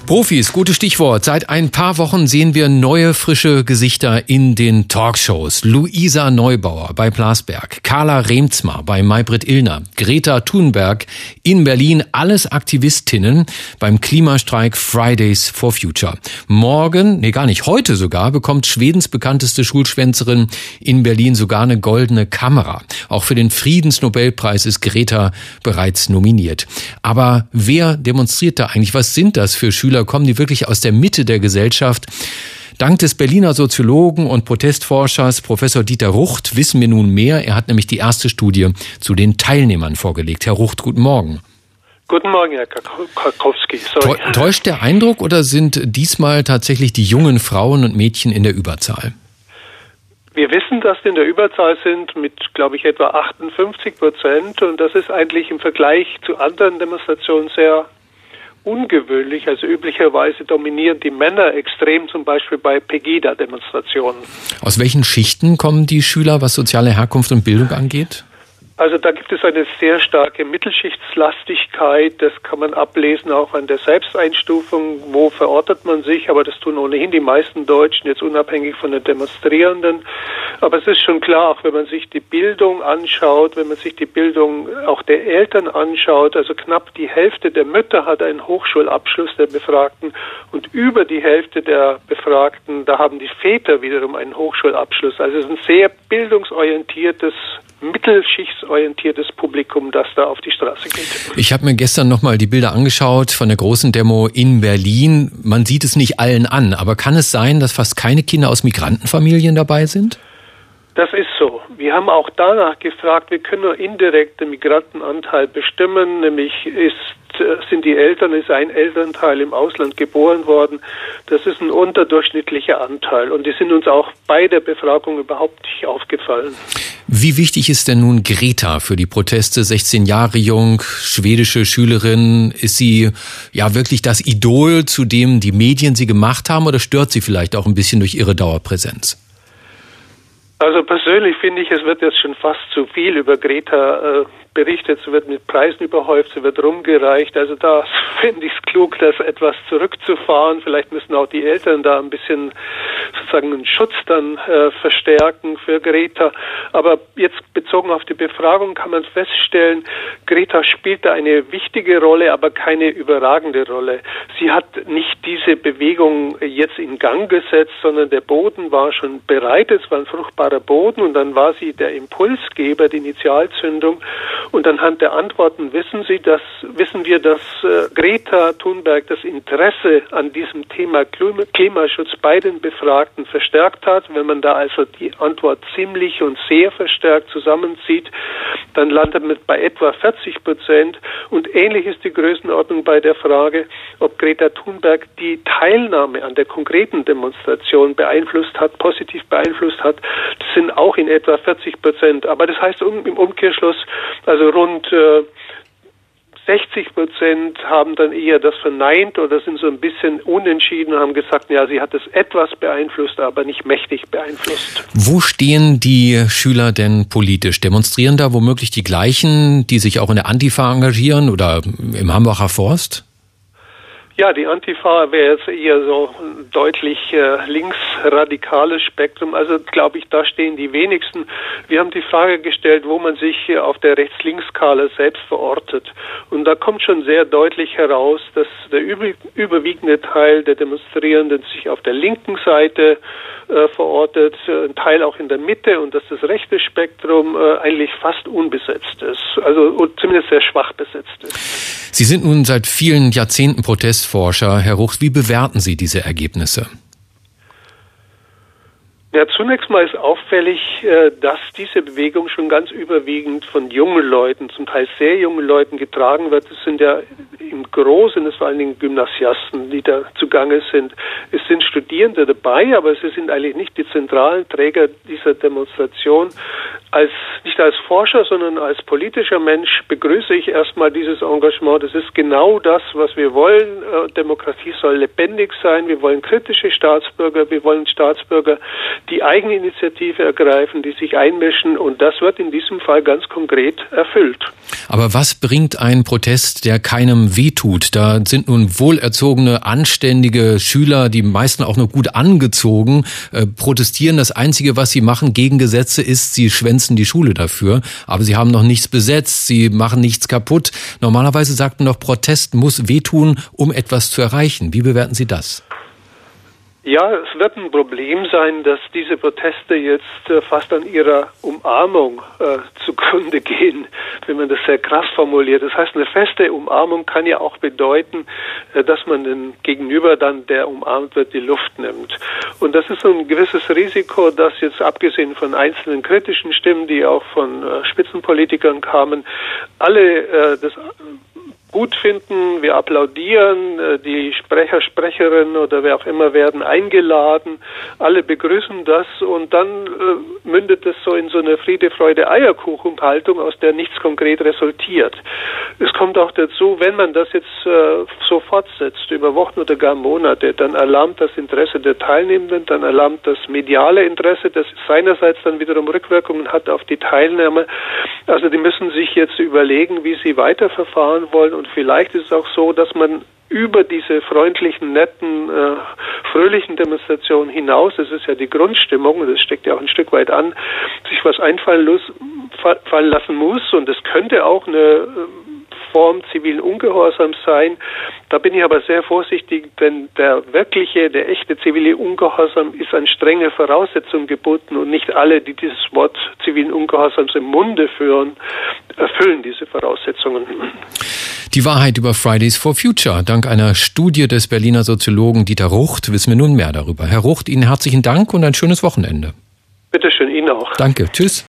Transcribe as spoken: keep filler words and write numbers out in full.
Profis, gutes Stichwort. Seit ein paar Wochen sehen wir neue, frische Gesichter in den Talkshows. Luisa Neubauer bei Plasberg, Carla Reemtsma bei Maybrit Illner, Greta Thunberg in Berlin, alles Aktivistinnen beim Klimastreik Fridays for Future. Morgen, nee gar nicht, heute sogar, bekommt Schwedens bekannteste Schulschwänzerin in Berlin sogar eine goldene Kamera. Auch für den Friedensnobelpreis ist Greta bereits nominiert. Aber wer demonstriert da eigentlich? Was sind das für Schüler? Kommen die wirklich aus der Mitte der Gesellschaft? Dank des Berliner Soziologen und Protestforschers Professor Dieter Rucht wissen wir nun mehr. Er hat nämlich die erste Studie zu den Teilnehmern vorgelegt. Herr Rucht, guten Morgen. Guten Morgen, Herr Karkowski. Sorry. Täuscht der Eindruck oder sind diesmal tatsächlich die jungen Frauen und Mädchen in der Überzahl? Wir wissen, dass sie in der Überzahl sind mit, glaube ich, etwa achtundfünfzig Prozent. Und das ist eigentlich im Vergleich zu anderen Demonstrationen sehr ungewöhnlich. Also üblicherweise dominieren die Männer extrem, zum Beispiel bei Pegida-Demonstrationen. Aus welchen Schichten kommen die Schüler, was soziale Herkunft und Bildung angeht? Also da gibt es eine sehr starke Mittelschichtslastigkeit, das kann man ablesen auch an der Selbsteinstufung, wo verortet man sich, aber das tun ohnehin die meisten Deutschen, jetzt unabhängig von den Demonstrierenden. Aber es ist schon klar, auch wenn man sich die Bildung anschaut, wenn man sich die Bildung auch der Eltern anschaut, also knapp die Hälfte der Mütter hat einen Hochschulabschluss der Befragten und über die Hälfte der Befragten, da haben die Väter wiederum einen Hochschulabschluss. Also es ist ein sehr bildungsorientiertes, mittelschichtsorientiertes Publikum, das da auf die Straße geht. Ich habe mir gestern nochmal die Bilder angeschaut von der großen Demo in Berlin. Man sieht es nicht allen an, aber kann es sein, dass fast keine Kinder aus Migrantenfamilien dabei sind? Das ist so. Wir haben auch danach gefragt, wir können nur indirekt den Migrantenanteil bestimmen, nämlich ist, sind die Eltern, ist ein Elternteil im Ausland geboren worden. Das ist ein unterdurchschnittlicher Anteil und die sind uns auch bei der Befragung überhaupt nicht aufgefallen. Wie wichtig ist denn nun Greta für die Proteste? sechzehn Jahre jung, schwedische Schülerin. Ist sie ja wirklich das Idol, zu dem die Medien sie gemacht haben, oder stört sie vielleicht auch ein bisschen durch ihre Dauerpräsenz? Also persönlich finde ich, es wird jetzt schon fast zu viel über Greta äh, berichtet. Sie wird mit Preisen überhäuft, sie wird rumgereicht. Also da finde ich es klug, das etwas zurückzufahren. Vielleicht müssen auch die Eltern da ein bisschen sozusagen einen Schutz dann äh, verstärken für Greta. Aber jetzt bezogen auf die Befragung kann man feststellen, Greta spielt da eine wichtige Rolle, aber keine überragende Rolle. Sie hat nicht diese Bewegung jetzt in Gang gesetzt, sondern der Boden war schon bereit, es war ein fruchtbarer Boden und dann war sie der Impulsgeber, die Initialzündung. Und anhand der Antworten wissen Sie, dass, wissen wir, dass äh, Greta Thunberg das Interesse an diesem Thema Klima, Klimaschutz bei den Befragten verstärkt hat. Wenn man da also die Antwort ziemlich und sehr verstärkt zusammenzieht, dann landet man bei etwa vierzig Prozent. Und ähnlich ist die Größenordnung bei der Frage, ob Greta Thunberg die Teilnahme an der konkreten Demonstration beeinflusst hat, positiv beeinflusst hat. Das sind auch in etwa vierzig Prozent. Aber das heißt um, im Umkehrschluss, also rund äh, sechzig Prozent haben dann eher das verneint oder sind so ein bisschen unentschieden und haben gesagt, ja, sie hat es etwas beeinflusst, aber nicht mächtig beeinflusst. Wo stehen die Schüler denn politisch? Demonstrieren da womöglich die gleichen, die sich auch in der Antifa engagieren oder im Hambacher Forst? Ja, die Antifa wäre jetzt eher so ein deutlich äh, linksradikales Spektrum. Also glaube ich, da stehen die wenigsten. Wir haben die Frage gestellt, wo man sich äh, auf der Rechts-Links-Skala selbst verortet. Und da kommt schon sehr deutlich heraus, dass der über, überwiegende Teil der Demonstrierenden sich auf der linken Seite äh, verortet, äh, ein Teil auch in der Mitte und dass das rechte Spektrum äh, eigentlich fast unbesetzt ist. Also zumindest sehr schwach besetzt ist. Sie sind nun seit vielen Jahrzehnten Protestforscher. Herr Rucht, wie bewerten Sie diese Ergebnisse? Ja, zunächst mal ist auffällig, dass diese Bewegung schon ganz überwiegend von jungen Leuten, zum Teil sehr jungen Leuten getragen wird. Es sind ja im Großen, es vor allen Dingen Gymnasiasten, die da zugange sind. Es sind Studierende dabei, aber sie sind eigentlich nicht die zentralen Träger dieser Demonstration. Als, nicht als Forscher, sondern als politischer Mensch begrüße ich erstmal dieses Engagement. Das ist genau das, was wir wollen. Demokratie soll lebendig sein. Wir wollen kritische Staatsbürger. Wir wollen Staatsbürger, die Eigeninitiative ergreifen, die sich einmischen, und das wird in diesem Fall ganz konkret erfüllt. Aber was bringt ein Protest, der keinem wehtut? Da sind nun wohlerzogene, anständige Schüler, die meisten auch noch gut angezogen, äh, protestieren. Das Einzige, was sie machen gegen Gesetze, ist, sie schwänzen die Schule dafür. Aber sie haben noch nichts besetzt, sie machen nichts kaputt. Normalerweise sagt man doch, Protest muss wehtun, um etwas zu erreichen. Wie bewerten Sie das? Ja, es wird ein Problem sein, dass diese Proteste jetzt äh, fast an ihrer Umarmung äh, zugrunde gehen, wenn man das sehr krass formuliert. Das heißt, eine feste Umarmung kann ja auch bedeuten, äh, dass man den Gegenüber dann, der umarmt wird, die Luft nimmt. Und das ist so ein gewisses Risiko, dass jetzt abgesehen von einzelnen kritischen Stimmen, die auch von äh, Spitzenpolitikern kamen, alle äh, das gut finden, wir applaudieren, die Sprecher, Sprecherinnen oder wer auch immer werden eingeladen, alle begrüßen das, und dann äh, mündet es so in so eine Friede, Freude, Eierkuchenhaltung, aus der nichts konkret resultiert. Es kommt auch dazu, wenn man das jetzt äh, so fortsetzt, über Wochen oder gar Monate, dann erlahmt das Interesse der Teilnehmenden, dann erlahmt das mediale Interesse, das seinerseits dann wiederum Rückwirkungen hat auf die Teilnehmer. Also die müssen sich jetzt überlegen, wie sie weiterverfahren wollen. Und vielleicht ist es auch so, dass man über diese freundlichen, netten, äh, fröhlichen Demonstrationen hinaus, das ist ja die Grundstimmung, das steckt ja auch ein Stück weit an, sich was einfallen los, fallen lassen muss. Und es könnte auch eine äh, Form zivilen Ungehorsams sein. Da bin ich aber sehr vorsichtig, denn der wirkliche, der echte zivile Ungehorsam ist an strenge Voraussetzungen gebunden, und nicht alle, die dieses Wort zivilen Ungehorsams im Munde führen, erfüllen diese Voraussetzungen. Die Wahrheit über Fridays for Future. Dank einer Studie des Berliner Soziologen Dieter Rucht wissen wir nun mehr darüber. Herr Rucht, Ihnen herzlichen Dank und ein schönes Wochenende. Bitte schön, Ihnen auch. Danke, tschüss.